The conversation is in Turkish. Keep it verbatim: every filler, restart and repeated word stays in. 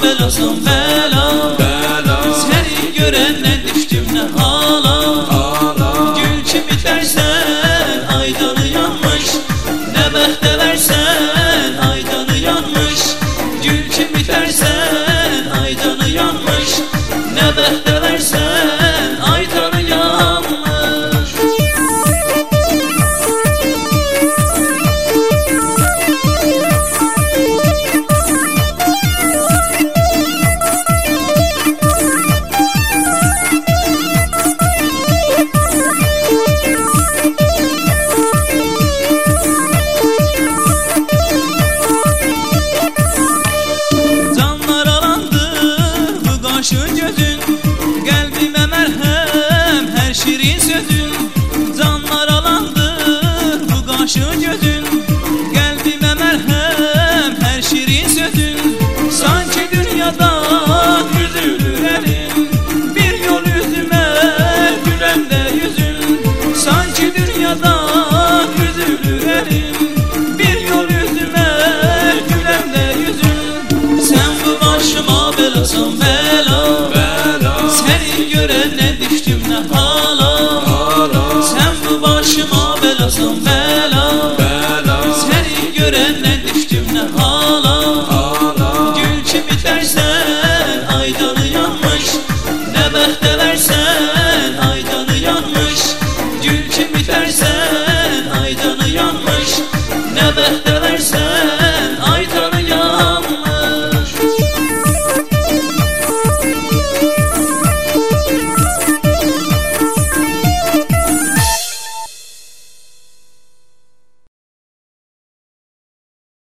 belasın bela, bela. seni görenden düştüm ne hala, hala. Gül kimi dersen aydanı yanmış, ne behte versen aydanı yanmış. Gül kimi dersen aydanı yanmış, ne behte versen aydanı yanmış. Şu gözün kalbime merhem, her şirin sözün canlar alandı. Bu kaşı gözün kalbime merhem, her şirin sözün. Sanki dünyada üzülür elin, bir yol yüzüme gülen de yüzün. Sanki dünyada üzülür elin, bir yol yüzüme gülen de yüzün. Sen bu başıma belasın be,